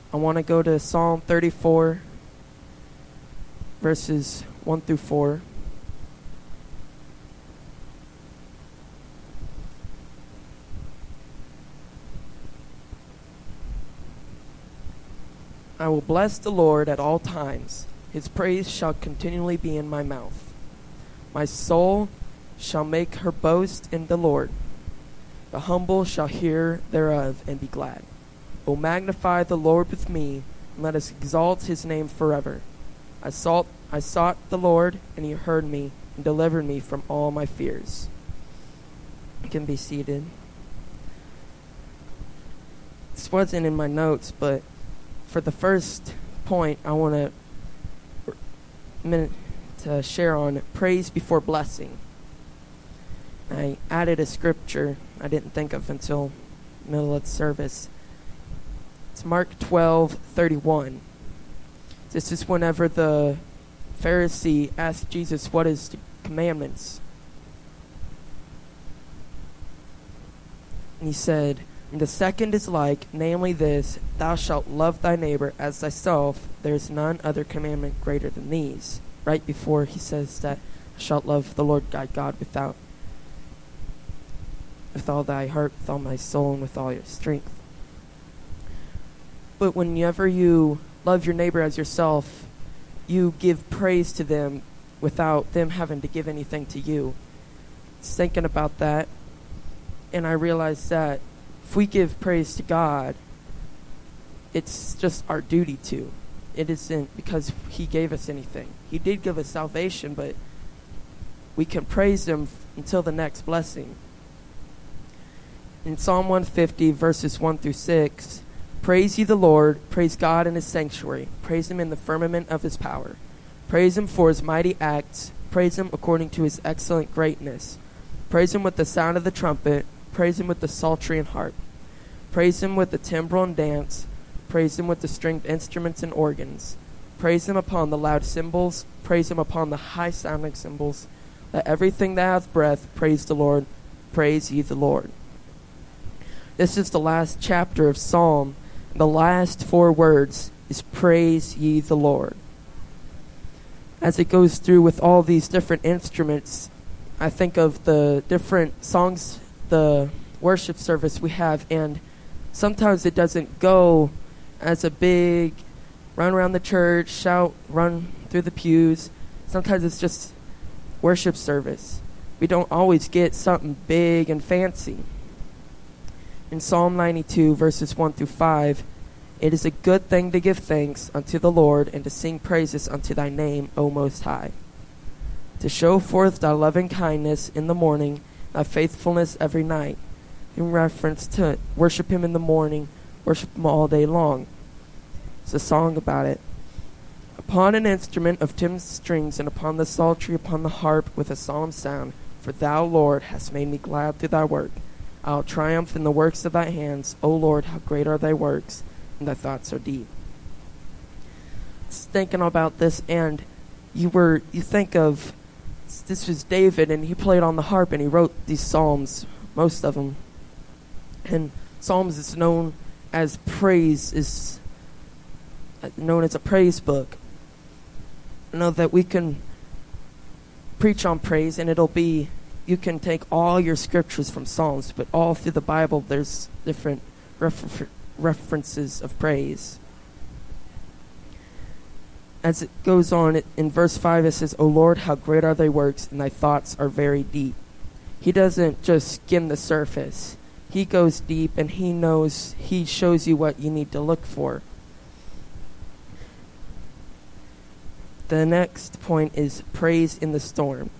I want to go to Psalm 34, verses 1 through 4. I will bless the Lord at all times. His praise shall continually be in my mouth. My soul shall make her boast in the Lord. The humble shall hear thereof and be glad. O magnify the Lord with me, and let us exalt his name forever. I sought the Lord, and he heard me, and delivered me from all my fears. You can be seated. This wasn't in my notes, but for the first point, I want to share on praise before blessing. I added a scripture I didn't think of until middle of the service. It's Mark 12:31. This is whenever the Pharisee asked Jesus, what is the commandments? And he said, and the second is like, namely this, thou shalt love thy neighbor as thyself. There is none other commandment greater than these. Right before he says that thou shalt love the Lord thy God with all thy heart, with all thy soul, and with all your strength. But whenever you love your neighbor as yourself, you give praise to them without them having to give anything to you. I was thinking about that, and I realized that if we give praise to God, it's just our duty to. It isn't because he gave us anything. He did give us salvation, but we can praise him until the next blessing. In Psalm 150, verses 1 through 6, praise ye the Lord, praise God in his sanctuary, praise him in the firmament of his power. Praise him for his mighty acts, praise him according to his excellent greatness. Praise him with the sound of the trumpet, praise him with the psaltery and harp. Praise him with the timbrel and dance. Praise him with the stringed instruments and organs. Praise him upon the loud cymbals. Praise him upon the high-sounding cymbals. Let everything that hath breath praise the Lord. Praise ye the Lord. This is the last chapter of Psalm. The last 4 words is praise ye the Lord. As it goes through with all these different instruments, I think of the different songs, the worship service we have, and sometimes it doesn't go as a big run around the church, shout, run through the pews. Sometimes it's just worship service. We don't always get something big and fancy. In Psalm 92, verses 1 through 5, it is a good thing to give thanks unto the Lord and to sing praises unto thy name, O Most High. To show forth thy loving kindness in the morning, thy faithfulness every night. In reference to worship him in the morning, worship him all day long. It's a song about it. Upon an instrument of tim's strings, and upon the psaltery, upon the harp, with a solemn sound. For thou, Lord, hast made me glad through thy work. I'll triumph in the works of thy hands. O Lord, how great are thy works, and thy thoughts are deep. Just thinking about this, and you think of, this was David, and he played on the harp, and he wrote these psalms, most of them. And Psalms is known as praise, is known as a praise book. I know that we can preach on praise, and it'll be, you can take all your scriptures from Psalms, but all through the Bible there's different references of praise. As it goes on, in verse 5 it says, O Lord, how great are thy works, and thy thoughts are very deep. He doesn't just skim the surface. He goes deep, and he shows you what you need to look for. The next point is praise in the storm.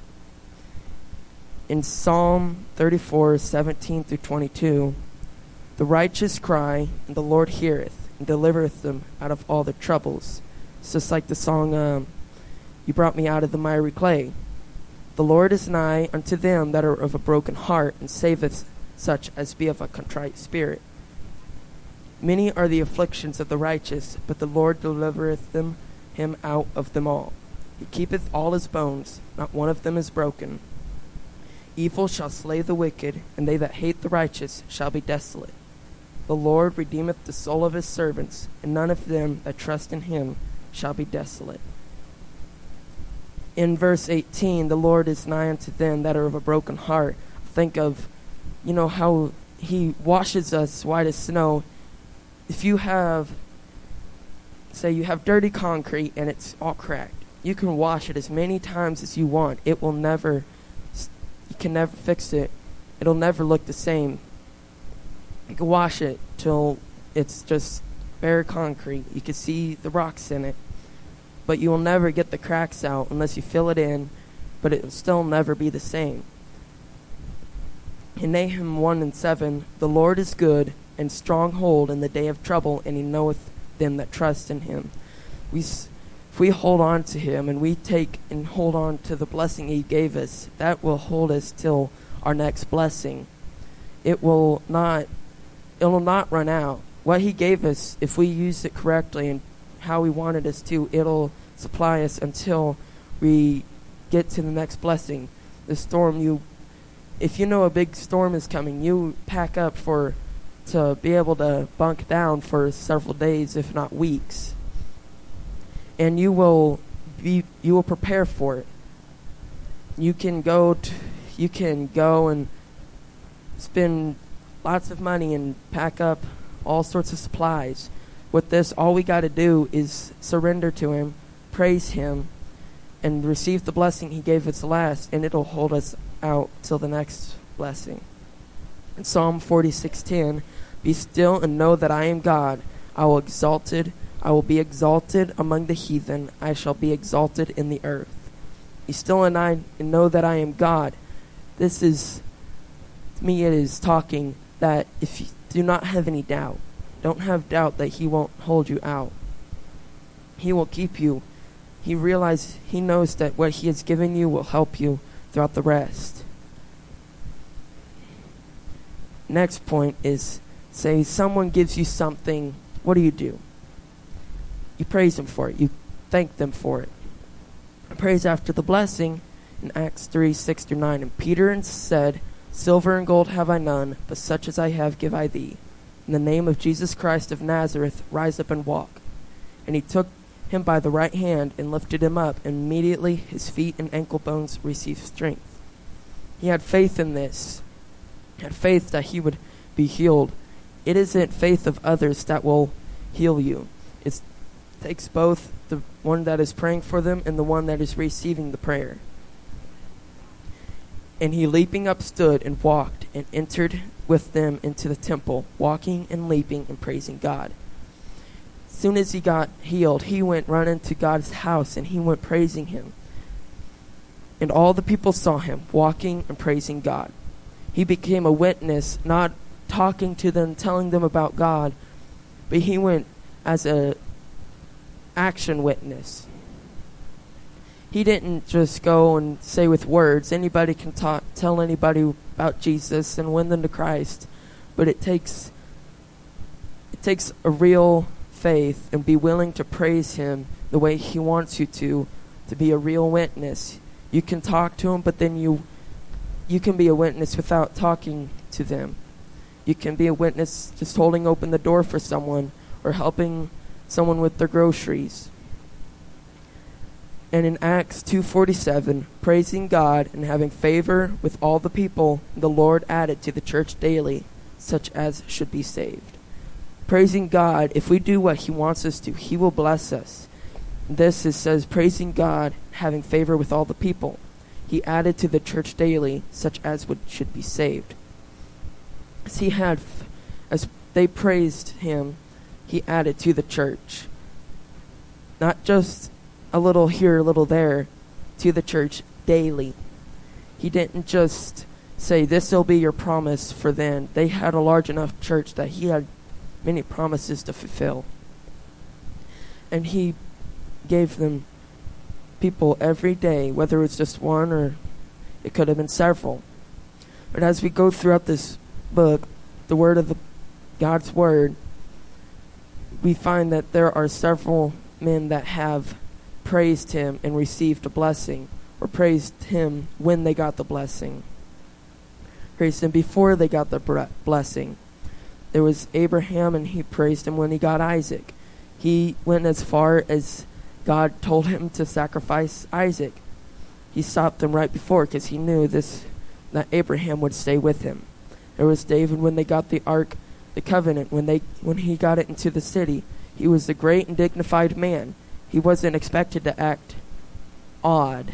In Psalm 34, 17 through 22, the righteous cry, and the Lord heareth, and delivereth them out of all their troubles. It's just like the song, You Brought Me Out of the Miry Clay. The Lord is nigh unto them that are of a broken heart, and saveth such as be of a contrite spirit. Many are the afflictions of the righteous, but the Lord delivereth him out of them all. He keepeth all his bones, not one of them is broken. Evil shall slay the wicked, and they that hate the righteous shall be desolate. The Lord redeemeth the soul of his servants, and none of them that trust in him shall be desolate. In verse 18, the Lord is nigh unto them that are of a broken heart. Think of, how he washes us white as snow. If you have, say you have dirty concrete and it's all cracked, you can wash it as many times as you want. You can never fix it. It'll never look the same. You can wash it till it's just bare concrete. You can see the rocks in it. But you will never get the cracks out unless you fill it in, but it will still never be the same. In Nahum 1:7, the Lord is good and stronghold in the day of trouble, and he knoweth them that trust in him. If we hold on to him and we take and hold on to the blessing he gave us, that will hold us till our next blessing. It will not run out. What he gave us, if we use it correctly and how he wanted us to, it'll supply us until we get to the next blessing. The storm, if you know a big storm is coming, you pack up to be able to bunk down for several days, if not weeks. And you will prepare for it. You can go and spend lots of money and pack up all sorts of supplies. With this, all we got to do is surrender to him, praise him, and receive the blessing he gave us last, and it'll hold us out till the next blessing. In Psalm 46:10, be still and know that I am God. I will be exalted among the heathen. I shall be exalted in the earth. Be still and know that I am God. This is, to me, it is talking that if you do not have any doubt, don't have doubt that he won't hold you out. He will keep you. He knows that what he has given you will help you throughout the rest. Next point is, say someone gives you something, what do? You praise him for it. You thank them for it. Praise after the blessing in Acts 3:6-9. And Peter said, silver and gold have I none, but such as I have give I thee. In the name of Jesus Christ of Nazareth, rise up and walk. And he took him by the right hand and lifted him up, and immediately his feet and ankle bones received strength. He had faith in this. He had faith that he would be healed. It isn't faith of others that will heal you. It takes both the one that is praying for them and the one that is receiving the prayer. And he leaping up stood and walked and entered with them into the temple, walking and leaping and praising God. As soon as he got healed, he went running to God's house and he went praising him. And all the people saw him walking and praising God. He became a witness, not talking to them, telling them about God, but he went as a action witness. He didn't just go and say with words. Anybody can tell anybody about Jesus and win them to Christ, but it takes a real faith and be willing to praise him the way he wants you to be a real witness. You can talk to him, but then you can be a witness without talking to them. You can be a witness just holding open the door for someone or helping someone with their groceries. And in Acts 2:47, praising God and having favor with all the people, the Lord added to the church daily such as should be saved. Praising God, if we do what he wants us to, he will bless us. This says praising God, having favor with all the people. He added to the church daily such as should be saved. As they praised him, he added to the church. Not just a little here, a little there, to the church daily. He didn't just say, this will be your promise for then. They had a large enough church that he had many promises to fulfill. And he gave them people every day, whether it's just one or it could have been several. But as we go throughout this book, the word of God's word, we find that there are several men that have praised him and received a blessing, or praised him when they got the blessing, praised him before they got the blessing. There was Abraham, and he praised him when he got Isaac. He went as far as God told him to sacrifice Isaac. He stopped them right before because he knew that Abraham would stay with him. There was David when they got the Ark, the Covenant, when he got it into the city. He was a great and dignified man. He wasn't expected to act odd.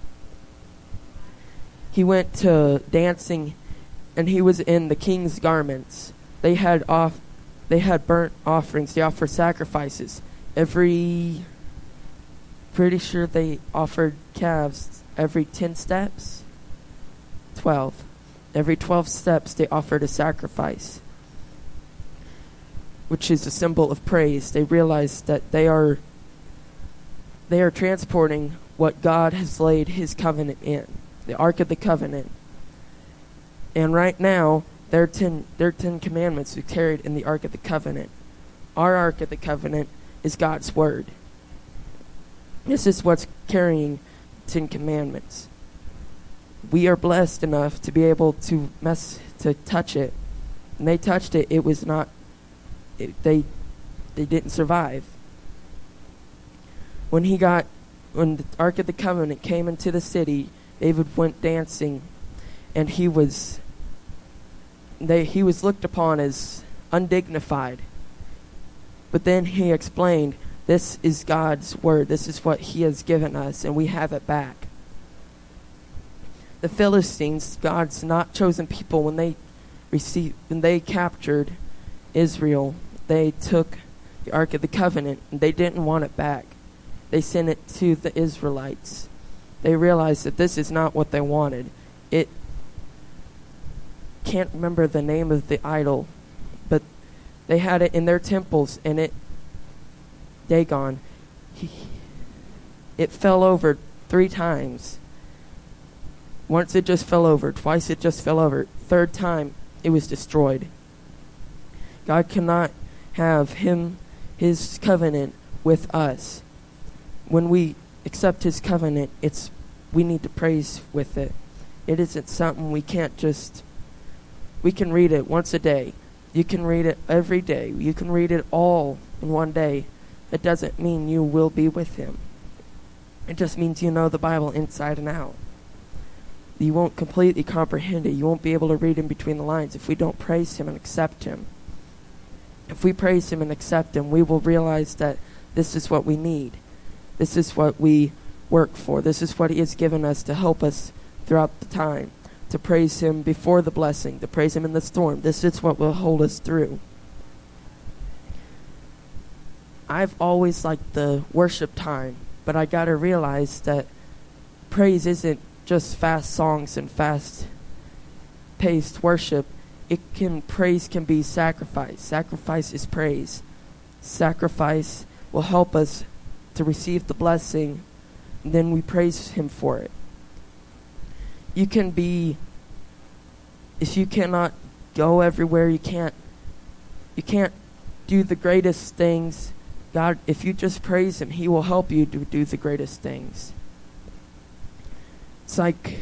He went to dancing, and he was in the king's garments. They had burnt offerings. They offered sacrifices. Pretty sure they offered calves every 10 steps. 12. Every 12 steps they offered a sacrifice, which is a symbol of praise. They realized that they are transporting what God has laid his covenant in, the Ark of the Covenant. And right now, their 10 commandments are carried in the Ark of the Covenant. Our Ark of the Covenant is God's Word. This is what's carrying 10 commandments. We are blessed enough to be able to touch it. And they touched it. It was not. They didn't survive. When the Ark of the Covenant came into the city, David went dancing, and he was looked upon as undignified. But then he explained, this is God's word. This is what he has given us, and we have it back. The Philistines, God's not chosen people, when they captured Israel, they took the Ark of the Covenant, and they didn't want it back. They sent it to the Israelites. They realized that this is not what they wanted. It can't remember the name of the idol, but they had it in their temples, and Dagon, it fell over 3 times. Once it just fell over. Twice it just fell over. 3rd time it was destroyed. God cannot have his covenant with us. When we accept his covenant, we need to praise with it. It isn't something we can read it once a day. You can read it every day. You can read it all in one day. It doesn't mean you will be with him. It just means you know the Bible inside and out. You won't completely comprehend it. You won't be able to read in between the lines if we don't praise him and accept him. If we praise him and accept him, we will realize that this is what we need. This is what we work for. This is what he has given us to help us throughout the time. To praise him before the blessing. To praise him in the storm. This is what will hold us through. I've always liked the worship time, but I gotta realize that praise isn't just fast songs and fast-paced worship. Praise can be sacrifice. Sacrifice is praise. Sacrifice will help us to receive the blessing, and then we praise him for it. If you cannot go everywhere, you can't do the greatest things. God, if you just praise him, he will help you to do the greatest things. It's like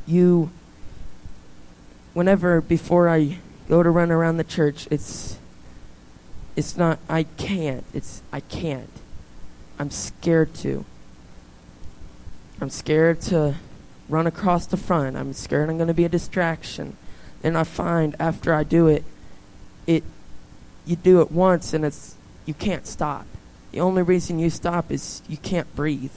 before I go to run around the church, it's not I can't. It's I can't. I'm scared to. I'm scared to run across the front. I'm scared I'm going to be a distraction. And I find after I do it, you do it once and you can't stop. The only reason you stop is you can't breathe.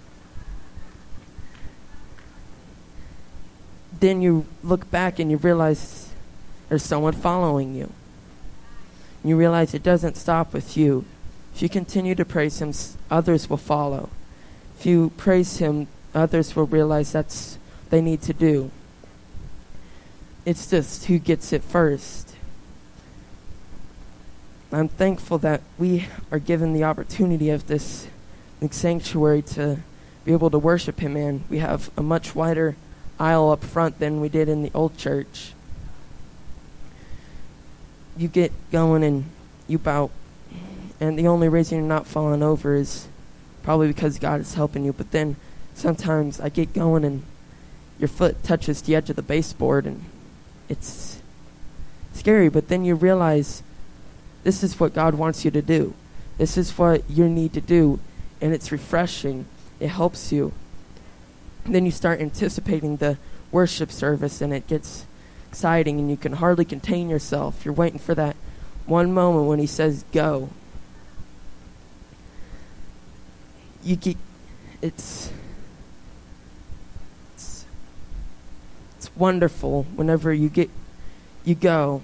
Then you look back and you realize there's someone following you. You realize it doesn't stop with you. If you continue to praise him, others will follow. If you praise him, others will realize that's what they need to do. It's just who gets it first. I'm thankful that we are given the opportunity of this sanctuary to be able to worship him in. We have a much wider aisle up front than we did in the old church. You get going and you bow, and the only reason you're not falling over is probably because God is helping you. But then sometimes I get going and your foot touches the edge of the baseboard, and scary, but then you realize this is what God wants you to do. This is what you need to do, and it's refreshing. It helps you. And then you start anticipating the worship service, and it gets exciting, and you can hardly contain yourself. You're waiting for that one moment when he says go. It's wonderful whenever you go,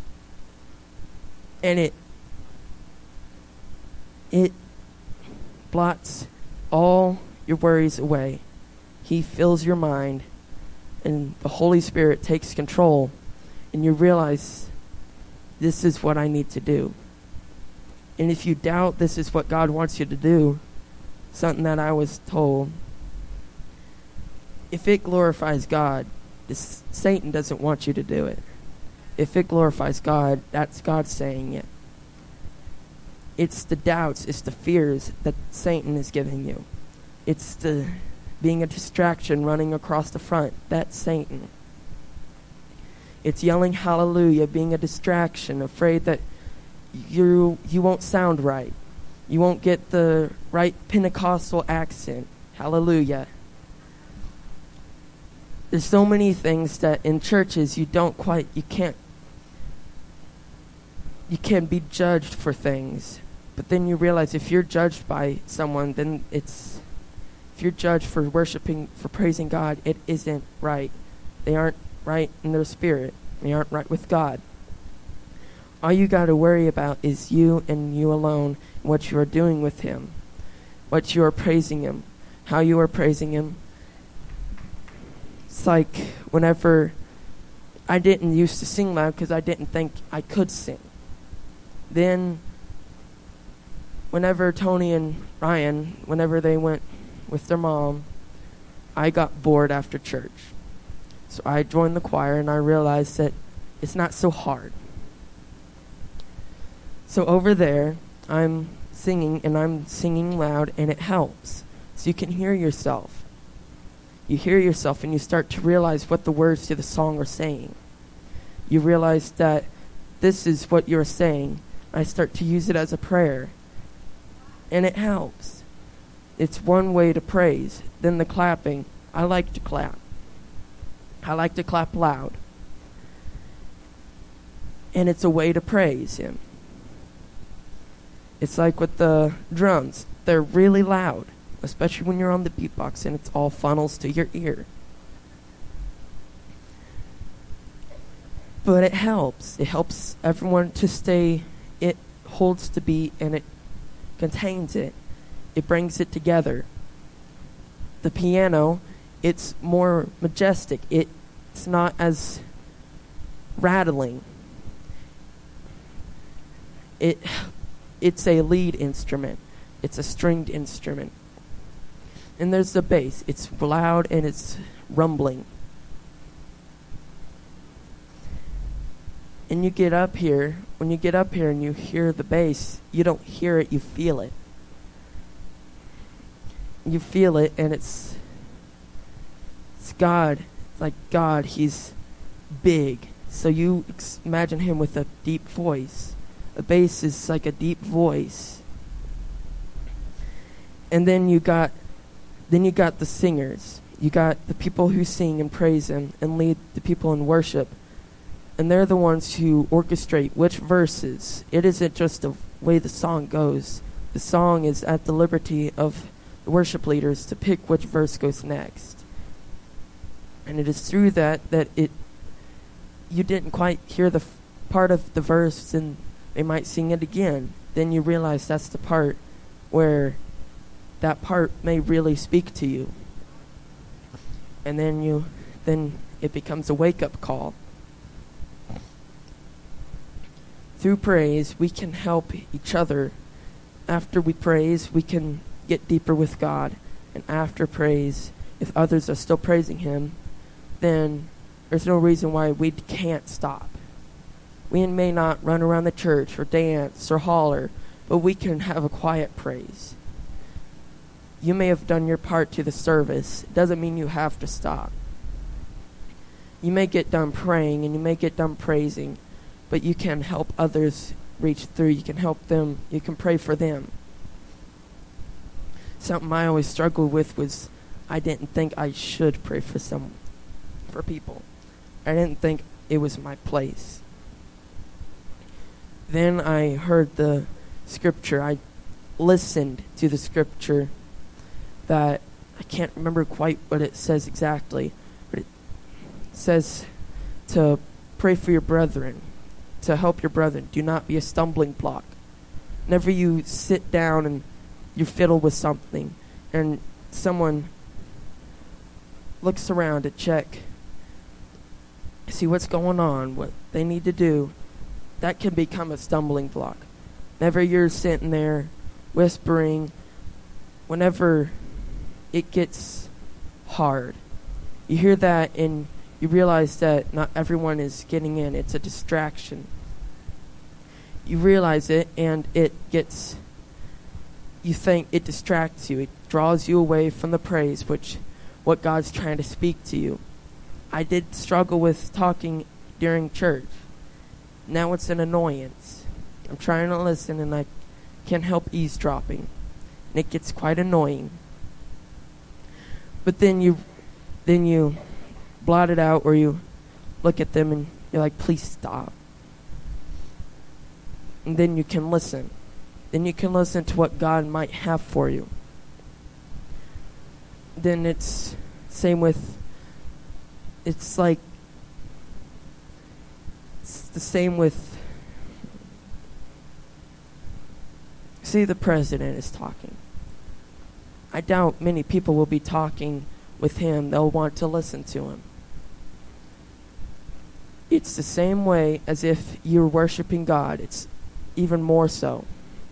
and it blots all your worries away. He fills your mind, and the Holy Spirit takes control, and you realize this is what I need to do. And if you doubt this is what God wants you to do, something that I was told, if it glorifies God, Satan doesn't want you to do it. If it glorifies God, that's God saying it. It's the doubts, it's the fears that Satan is giving you. It's the being a distraction running across the front. That's Satan. It's yelling hallelujah, being a distraction, afraid that you won't sound right. You won't get the right Pentecostal accent. Hallelujah. There's so many things that in churches you can't be judged for things. But then you realize if you're judged by someone, then if you're judged for worshiping, for praising God, it isn't right. They aren't right in their spirit. They aren't right with God. All you got to worry about is you and you alone, and what you are doing with him, what you are praising him, how you are praising him. It's like whenever I didn't used to sing loud because I didn't think I could sing. Then whenever Tony and Ryan, whenever they went with their mom, I got bored after church. So I joined the choir, and I realized that it's not so hard. So over there, I'm singing, and I'm singing loud, and it helps. So you can hear yourself. You hear yourself, and you start to realize what the words to the song are saying. You realize that this is what you're saying. I start to use it as a prayer, and it helps. It's one way to praise. Then the clapping. I like to clap. I like to clap loud. And it's a way to praise him. It's like with the drums. They're really loud, especially when you're on the beatbox and it's all funnels to your ear. But it helps. It helps everyone to stay. It holds the beat and it contains it. It brings it together. The piano, it's more majestic. It's not as rattling. It's a lead instrument. It's a stringed instrument. And there's the bass. It's loud and it's rumbling. And you get up here, when you get up here and you hear the bass, you don't hear it, you feel it. You feel it, and it's God. It's like God, he's big. So you imagine him with a deep voice. A bass is like a deep voice. And then you got the singers. You got the people who sing and praise him and lead the people in worship. And they're the ones who orchestrate which verses. It isn't just the way the song goes. The song is at the liberty of the worship leaders to pick which verse goes next. And it is through that you didn't quite hear the part of the verse, and they might sing it again. Then you realize that's the part where that part may really speak to you. And then it becomes a wake-up call. Through praise, we can help each other. After we praise, we can get deeper with God. And after praise, if others are still praising him, then there's no reason why we can't stop. We may not run around the church or dance or holler, but we can have a quiet praise. You may have done your part to the service. It doesn't mean you have to stop. You may get done praying and you may get done praising, but you can help others reach through. You can help them. You can pray for them. Something I always struggled with was I didn't think I should pray for people. I didn't think it was my place. Then I heard the scripture. I listened to the scripture that I can't remember quite what it says exactly, but it says to pray for your brethren, to help your brethren. Do not be a stumbling block. Whenever you sit down and you fiddle with something and someone looks around to check, see what's going on, what they need to do, that can become a stumbling block. Whenever you're sitting there whispering, whenever it gets hard, you hear that and you realize that not everyone is getting in. It's a distraction. You realize it and you think it distracts you. It draws you away from the praise, what God's trying to speak to you. I did struggle with talking during church. Now it's an annoyance. I'm trying to listen and I can't help eavesdropping. And it gets quite annoying. But then you blot it out, or you look at them and you're like, please stop. And then you can listen. Then you can listen to what God might have for you. Then it's the same with, see, the president is talking. I doubt many people will be talking with him. They'll want to listen to him. It's the same way as if you're worshiping God. It's even more so.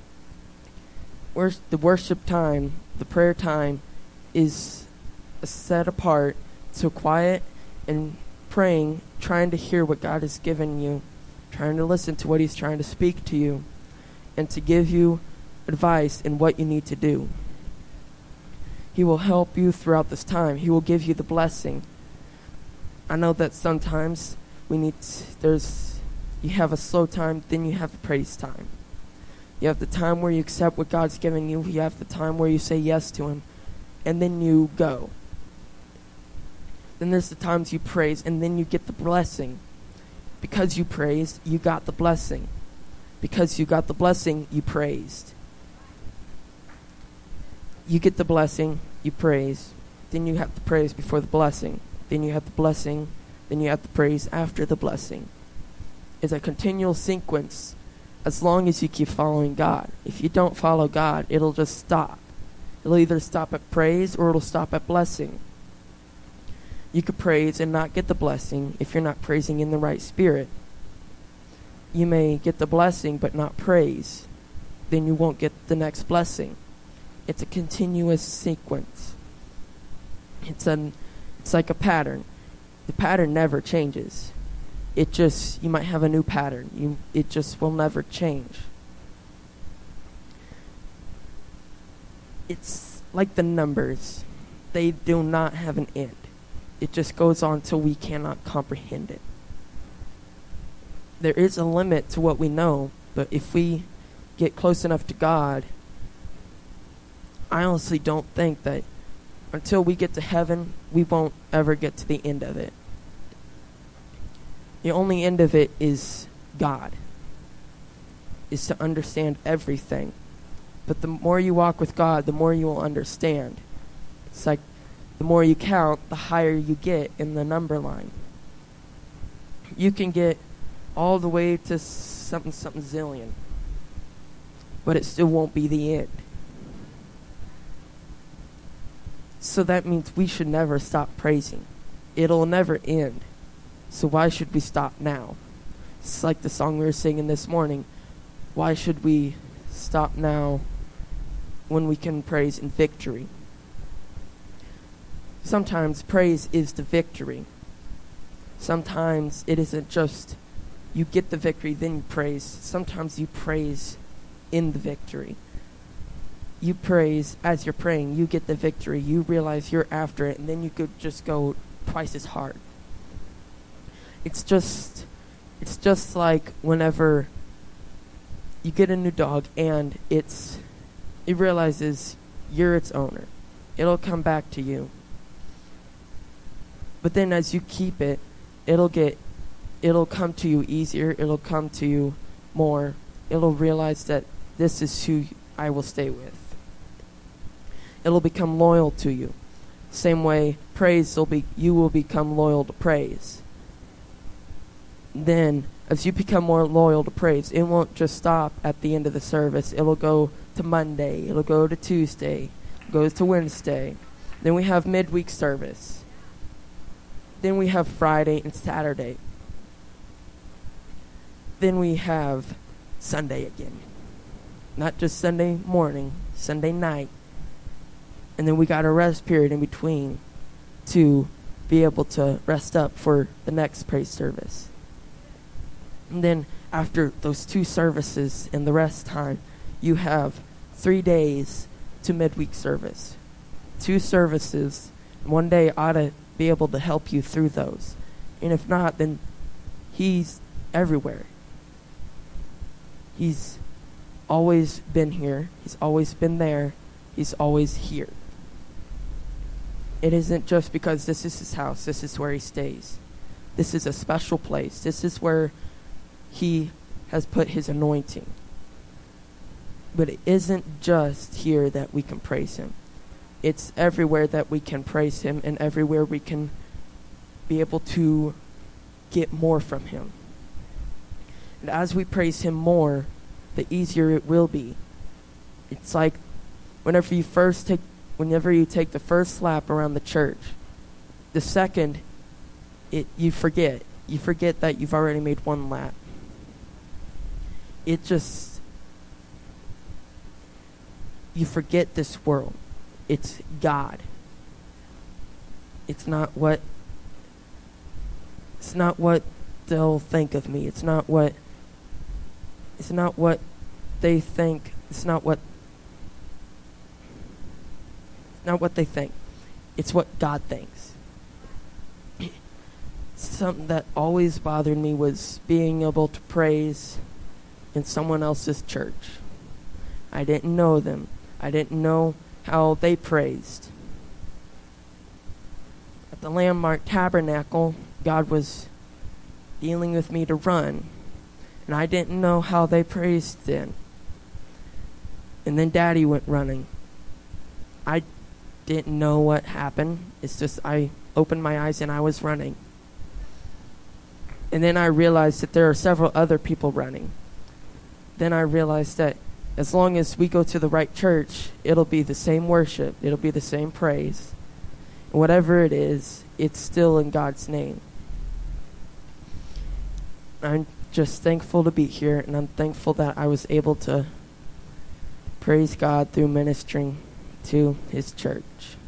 The worship time, the prayer time, is set apart to quiet and praying, trying to hear what God has given you, trying to listen to what He's trying to speak to you, and to give you advice in what you need to do. He will help you throughout this time. He will give you the blessing. I know that sometimes you have a slow time, then you have a praise time. You have the time where you accept what God's given you. You have the time where you say yes to Him, and then you go. Then there's the times you praise, and then you get the blessing. Because you praised, you got the blessing. Because you got the blessing, you praised. You get the blessing, you praise. Then you have the praise before the blessing. Then you have the blessing. Then you have the praise after the blessing. It's a continual sequence as long as you keep following God. If you don't follow God, it'll just stop. It'll either stop at praise or it'll stop at blessing. You could praise and not get the blessing if you're not praising in the right spirit. You may get the blessing but not praise. Then you won't get the next blessing. It's a continuous sequence. It's like a pattern. The pattern never changes. You might have a new pattern. It just will never change. It's like the numbers. They do not have an end. It just goes on till we cannot comprehend it. There is a limit to what we know, but if we get close enough to God, I honestly don't think that until we get to heaven, we won't ever get to the end of it. The only end of it is God, is to understand everything. But the more you walk with God, the more you will understand. It's like the more you count, the higher you get in the number line. You can get all the way to something zillion, but it still won't be the end. So that means we should never stop praising. It'll never end. So why should we stop now? It's like the song we were singing this morning. Why should we stop now when we can praise in victory? Sometimes praise is the victory. Sometimes it isn't just you get the victory, then you praise. Sometimes you praise in the victory. You praise as you're praying. You get the victory. You realize you're after it, and then you could just go twice as hard. It's just It's just like whenever you get a new dog and it realizes you're its owner. It'll come back to you. But then as you keep it, it'll come to you easier. It'll come to you more. It'll realize that this is who I will stay with. It'll become loyal to you. Same way, you will become loyal to praise. Then, as you become more loyal to praise, it won't just stop at the end of the service. It'll go to Monday. It'll go to Tuesday. It goes to Wednesday. Then we have midweek service. Then we have Friday and Saturday. Then we have Sunday again. Not just Sunday morning, Sunday night. And then we got a rest period in between to be able to rest up for the next praise service. And then after those 2 services and the rest time, you have 3 days to midweek service. 2 services. One day ought to be able to help you through those. And if not, then he's everywhere. He's always been here. He's always been there. He's always here. It isn't just because this is his house. This is where he stays. This is a special place. This is where he has put his anointing. But it isn't just here that we can praise him. It's everywhere that we can praise him, and everywhere we can be able to get more from him. And as we praise him more, the easier it will be. It's like whenever you take the first lap around the church, the second you forget that you've already made 1 lap. You forget this world. It's God. It's not what they'll think of me. It's not what they think. It's not what they think. It's what God thinks. Something that always bothered me was being able to praise in someone else's church. I didn't know them. I didn't know how they praised. At the Landmark Tabernacle, God was dealing with me to run, and I didn't know how they praised then. And then Daddy went running. I didn't know what happened. It's just I opened my eyes and I was running. And then I realized that there are several other people running. Then I realized that as long as we go to the right church, it'll be the same worship. It'll be the same praise. And whatever it is, it's still in God's name. I'm just thankful to be here, and I'm thankful that I was able to praise God through ministering to his church.